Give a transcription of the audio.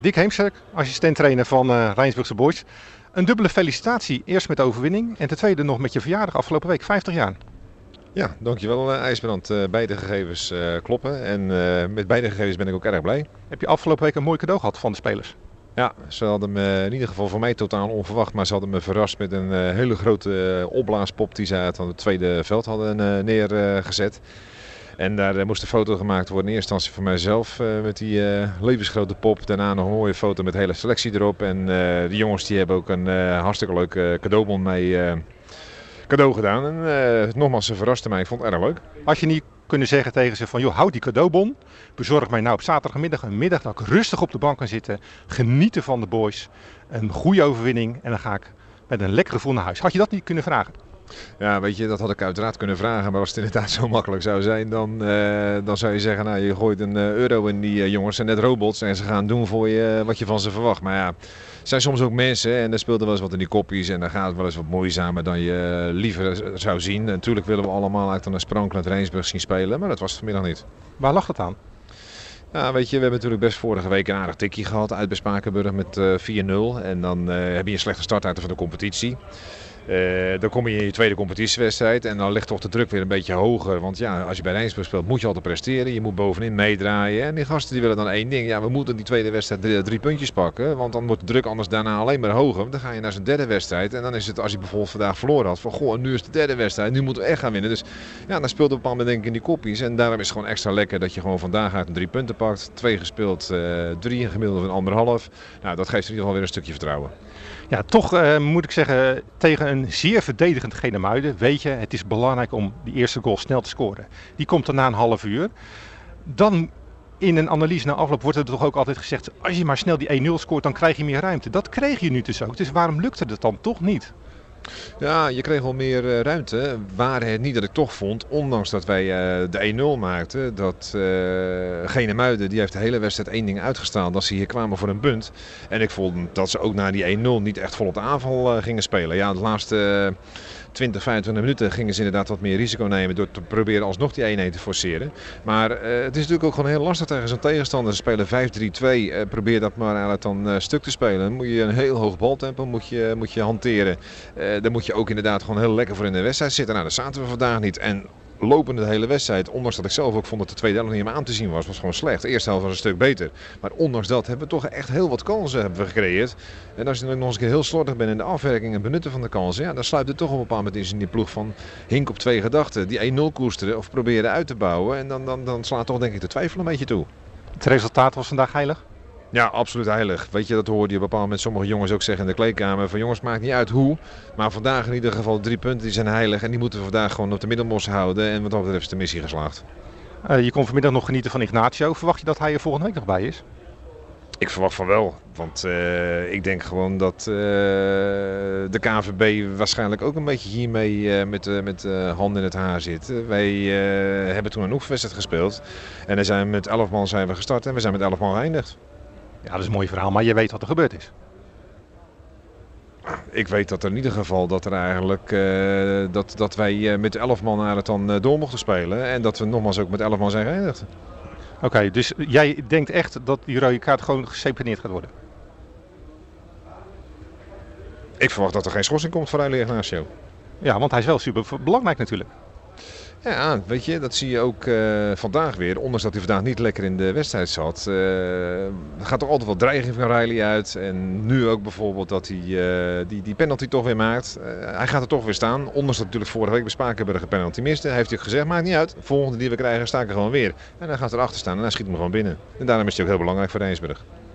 Dick Heemskerk, assistent-trainer van Rijnsburgse Boys. Een dubbele felicitatie. Eerst met de overwinning en ten tweede nog met je verjaardag afgelopen week, 50 jaar. Ja, dankjewel IJsbrand. Beide gegevens kloppen en met beide gegevens ben ik ook erg blij. Heb je afgelopen week een mooi cadeau gehad van de spelers? Ja, ze hadden me in ieder geval voor mij totaal onverwacht, maar ze hadden me verrast met een hele grote opblaaspop die ze uit het tweede veld hadden neergezet. En daar moest een foto gemaakt worden in eerste instantie voor mijzelf met die levensgrote pop. Daarna nog een mooie foto met de hele selectie erop. En de jongens die hebben ook een hartstikke leuk cadeaubon mee cadeau gedaan. En nogmaals, ze verraste mij. Ik vond het erg leuk. Had je niet kunnen zeggen tegen ze van, joh, houd die cadeaubon. Bezorg mij nou op zaterdagmiddag een middag dat ik rustig op de bank kan zitten. Genieten van de boys. Een goede overwinning en dan ga ik met een lekker gevoel naar huis. Had je dat niet kunnen vragen? Ja, weet je, dat had ik uiteraard kunnen vragen. Maar als het inderdaad zo makkelijk zou zijn, dan zou je zeggen, nou, je gooit een euro in die jongens. Zijn net robots en ze gaan doen voor je wat je van ze verwacht. Maar ja, het zijn soms ook mensen en er speelt er wel eens wat in die kopjes. En dan gaat het wel eens wat moeizamer dan je liever zou zien. En natuurlijk willen we allemaal eigenlijk dan een sprankelend Rijnsburg zien spelen. Maar dat was het vanmiddag niet. Waar lag het aan? Ja, weet je, we hebben natuurlijk best vorige week een aardig tikkie gehad uit bij Spakenburg met 4-0. En dan heb je een slechte start uit van de competitie. Dan kom je in je tweede competitiewedstrijd en dan ligt toch de druk weer een beetje hoger. Want ja, als je bij Rijnsburg speelt moet je altijd presteren. Je moet bovenin meedraaien. En die gasten die willen dan één ding. Ja, we moeten die tweede wedstrijd drie puntjes pakken. Want dan wordt de druk anders daarna alleen maar hoger. Dan ga je naar zijn derde wedstrijd. En dan is het, als je bijvoorbeeld vandaag verloren had, van goh, nu is de derde wedstrijd. Nu moeten we echt gaan winnen. Dus ja, dan speelt op een bepaald moment denk ik in die kopjes. En daarom is het gewoon extra lekker dat je gewoon vandaag uit een 3 punten pakt. 2 gespeeld, 3 een gemiddelde van 1,5. Nou, dat geeft in ieder geval weer een stukje vertrouwen. Ja, toch moet ik zeggen, tegen een zeer verdedigend Genemuiden weet je, het is belangrijk om die eerste goal snel te scoren. Die komt er na een half uur. Dan in een analyse na afloop wordt er toch ook altijd gezegd, als je maar snel die 1-0 scoort, dan krijg je meer ruimte. Dat kreeg je nu dus ook. Dus waarom lukte het dan toch niet? Ja, je kreeg wel meer ruimte. Waar het niet dat ik toch vond, ondanks dat wij de 1-0 maakten, dat Genemuiden die heeft de hele wedstrijd één ding uitgestaan, dat ze hier kwamen voor een punt. En ik vond dat ze ook na die 1-0 niet echt vol op de aanval gingen spelen. Ja, de laatste 20, 25 minuten gingen ze inderdaad wat meer risico nemen door te proberen alsnog die 1-1 te forceren. Maar het is natuurlijk ook gewoon heel lastig tegen zo'n tegenstander. Ze spelen 5-3-2. Probeer dat maar eigenlijk dan stuk te spelen. Dan moet je een heel hoog baltempo moet je hanteren. Daar moet je ook inderdaad gewoon heel lekker voor in de wedstrijd zitten. Nou, dat zaten we vandaag niet. En lopende de hele wedstrijd, ondanks dat ik zelf ook vond dat de tweede helft niet meer aan te zien was gewoon slecht. De eerste helft was een stuk beter. Maar ondanks dat hebben we toch echt heel wat kansen gecreëerd. En als je dan nog eens een keer heel slordig bent in de afwerking en benutten van de kansen, ja, dan sluipt het toch op een bepaald moment in die ploeg van hink op twee gedachten. Die 1-0 koesteren of proberen uit te bouwen. En dan slaat toch denk ik de twijfel een beetje toe. Het resultaat was vandaag heilig? Ja, absoluut heilig. Weet je, dat hoorde je op een bepaald moment sommige jongens ook zeggen in de kleedkamer. Van jongens, maakt niet uit hoe. Maar vandaag in ieder geval 3 punten die zijn heilig. En die moeten we vandaag gewoon op de middelmos houden. En wat dat betreft is de missie geslaagd. Je kon vanmiddag nog genieten van Ignacio. Verwacht je dat hij er volgende week nog bij is? Ik verwacht van wel. Want ik denk gewoon dat de KNVB waarschijnlijk ook een beetje hiermee met handen in het haar zit. Wij hebben toen een oefenwedstrijd gespeeld. En dan zijn we met 11 man zijn we gestart en we zijn met 11 man geëindigd. Ja, dat is een mooi verhaal, maar je weet wat er gebeurd is. Ik weet dat er in ieder geval dat er eigenlijk dat wij met 11 man eigenlijk dan door mochten spelen. En dat we nogmaals ook met 11 man zijn geëindigd. Oké, dus jij denkt echt dat die rode kaart gewoon geseponeerd gaat worden? Ik verwacht dat er geen schorsing komt voor Riley Ignacio. Ja, want hij is wel super belangrijk natuurlijk. Ja, weet je, dat zie je ook vandaag weer. Ondanks dat hij vandaag niet lekker in de wedstrijd zat. Er gaat toch altijd wel dreiging van Riley uit. En nu ook bijvoorbeeld dat hij die penalty toch weer maakt. Hij gaat er toch weer staan. Ondanks dat natuurlijk vorige week bij Spakenburg een penalty miste. Hij heeft natuurlijk gezegd, maakt niet uit. De volgende die we krijgen sta ik er gewoon weer. En dan gaat hij erachter staan en hij schiet hem gewoon binnen. En daarom is hij ook heel belangrijk voor Rijnsburg.